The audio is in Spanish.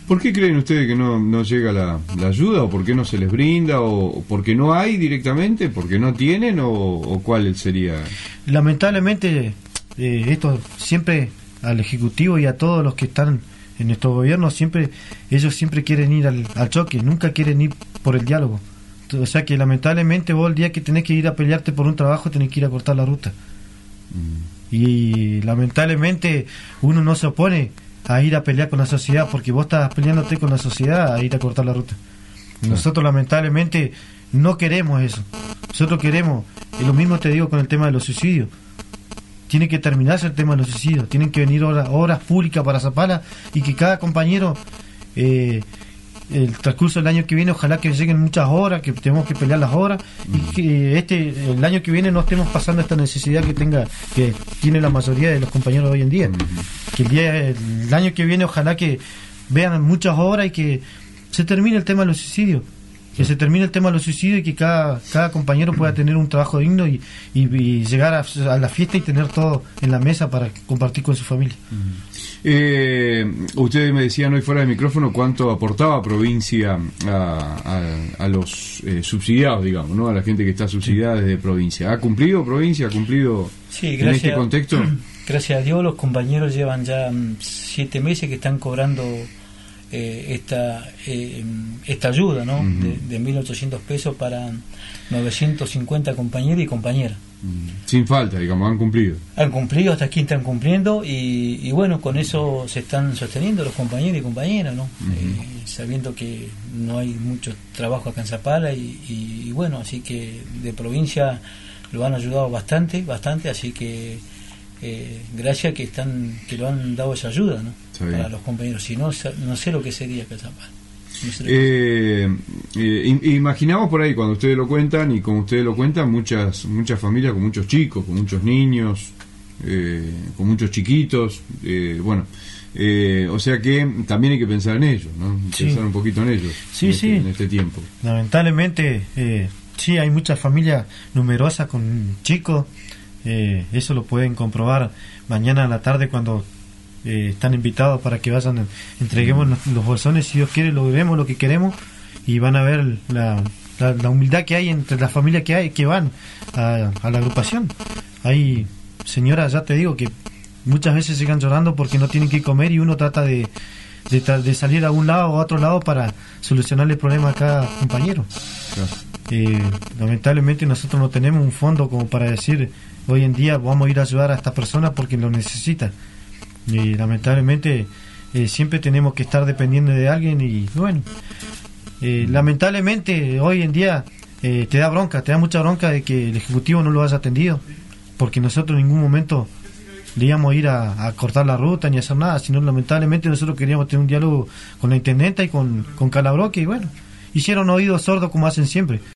¿Por qué creen ustedes que no llega la ayuda? ¿O por qué no se les brinda? ¿O porque no hay directamente? ¿Porque no tienen? ¿O cuál sería? Lamentablemente, esto siempre al Ejecutivo y a todos los que están en nuestro gobierno, ellos siempre quieren ir al choque, nunca quieren ir por el diálogo. O sea que lamentablemente vos el día que tenés que ir a pelearte por un trabajo tenés que ir a cortar la ruta. Y lamentablemente uno no se opone a ir a pelear con la sociedad, porque vos estás peleándote con la sociedad a ir a cortar la ruta. Nosotros lamentablemente no queremos eso. Nosotros queremos, y lo mismo te digo con el tema de los suicidios. Tiene que terminarse el tema de los suicidios, tienen que venir obras públicas para Zapala, y que cada compañero, el transcurso del año que viene, ojalá que lleguen muchas horas, que tenemos que pelear las horas, y que el año que viene no estemos pasando esta necesidad que tiene la mayoría de los compañeros hoy en día. Que el año que viene ojalá que vean muchas horas y que se termine el tema de los suicidios. Que se termine el tema de los suicidios y que cada compañero pueda tener un trabajo digno y llegar a la fiesta y tener todo en la mesa para compartir con su familia. Ustedes me decían hoy fuera de micrófono cuánto aportaba provincia a los subsidiados, digamos, ¿no? A la gente que está subsidiada desde provincia. ¿Ha cumplido provincia? ¿Ha cumplido en este contexto? Gracias a Dios, los compañeros llevan ya 7 meses que están cobrando esta ayuda, ¿no? De 1.800 pesos para 950 compañeros y compañeras. Sin falta, digamos, han cumplido. Han cumplido, hasta aquí están cumpliendo y bueno, con eso se están sosteniendo los compañeros y compañeras, ¿no? Sabiendo que no hay mucho trabajo acá en Zapala y bueno, así que de provincia lo han ayudado bastante, así que gracias que lo han dado esa ayuda, ¿no? Para los compañeros. Si no, no sé lo que sería acá en Zapala. Imaginamos por ahí cuando ustedes lo cuentan y como ustedes lo cuentan, muchas familias con muchos chicos, con muchos niños, con muchos chiquitos, o sea que también hay que pensar en ellos, ¿no? Pensar un poquito en ellos en este tiempo. Lamentablemente sí, hay muchas familias numerosas con chicos, eso lo pueden comprobar mañana a la tarde cuando están invitados para que vayan, entreguemos los bolsones, si Dios quiere, lo vemos lo que queremos y van a ver la humildad que hay entre las familias que van a la agrupación. Hay señoras, ya te digo, que muchas veces llegan llorando porque no tienen que comer y uno trata de salir a un lado o a otro lado para solucionarle el problema a cada compañero. Lamentablemente nosotros no tenemos un fondo como para decir hoy en día vamos a ir a ayudar a esta persona porque lo necesita. Y lamentablemente siempre tenemos que estar dependiendo de alguien y bueno, lamentablemente hoy en día te da mucha bronca de que el Ejecutivo no lo haya atendido, porque nosotros en ningún momento le íbamos a ir a cortar la ruta ni a hacer nada, sino lamentablemente nosotros queríamos tener un diálogo con la intendenta y con Calabroque y bueno, hicieron oídos sordos como hacen siempre.